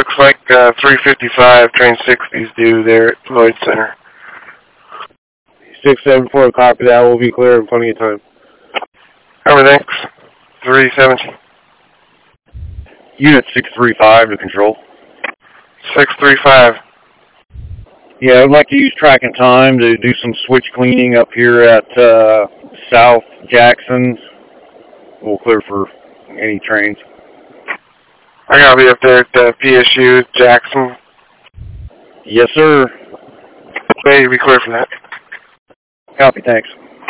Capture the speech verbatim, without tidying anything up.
looks like uh, three fifty-five, train sixty is due there at Lloyd Center. six seven four, copy that. We'll be clear in plenty of time. Over, thanks. three seventeen. Unit six three five to control. six three five. Yeah, I'd like to use track and time to do some switch cleaning up here at uh, South Jackson. We'll clear for any trains. I gotta be up there at uh, P S U Jackson. Yes, sir. Ready to be clear for that. Copy, thanks.